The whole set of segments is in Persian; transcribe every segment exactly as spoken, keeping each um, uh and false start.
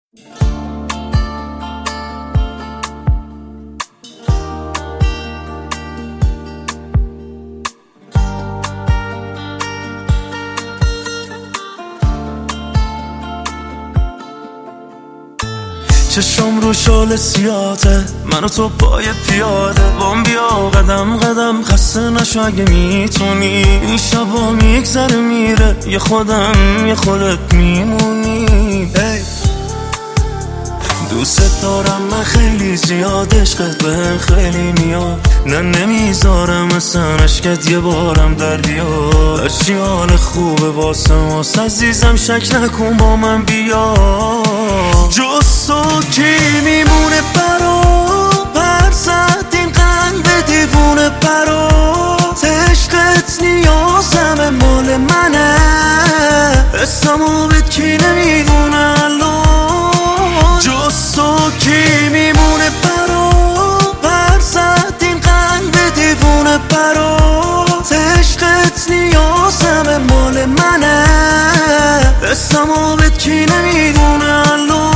چشم رو شال سیاته، من و تو پای پیاده بام بیا قدم قدم، خسته نشو اگه میتونی. این شبا میگذره میره، یه خودم یه خودت میمونی. hey. دوست دارم من خیلی زیاد، عشقت بهم خیلی میاد، نه نمیذارم اصلا عشقت یه بارم در بیاد. هرچی حال خوبه واسه ماست عزیزم، شک نکن با من بیا. جز تو کی میمونه برا پر زد این قلب دیوونه برات. عشقت نیازم مال منه، اسمو بهت کی نمیدونه الان. جز تو کی میمونه برا پر زد این قلب دیوونه برات. عشقت نیازم مال منه، اسمو بهت کی نمیدونه الان.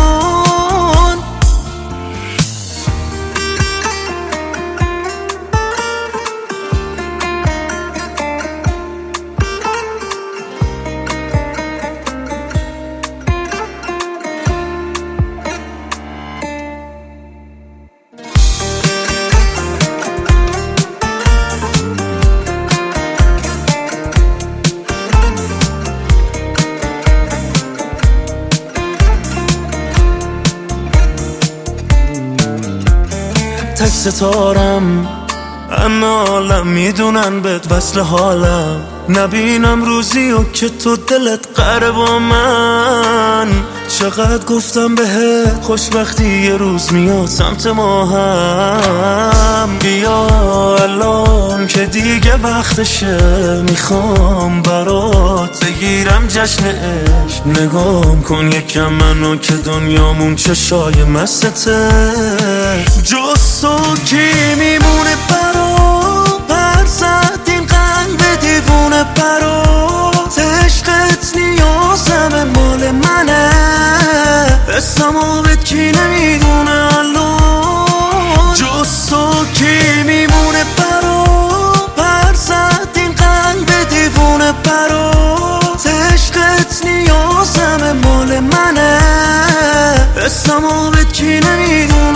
تک ستارم همه عالم میدونن بهت وصل حالم، نبینم روزی و که تو دلت قره با من. چقدر گفتم بهت خوشبختی یه روز میاد سمت ما هم. بیا الان که دیگه وقتشه، میخوام برات بگیرم جشن عشق. نگام کن یکم منو که دنیامون چشای مستته. جز تو کی میمونه برا پر زد این قلب دیوونه برات. عشقت نیازم مال منه، اسمو بهت کی نمیدونه الان. جز تو کی میمونه برا پر زد این قلب دیوونه برات. عشقت نیازم مال منه، اسمو بهت کی نمیدونه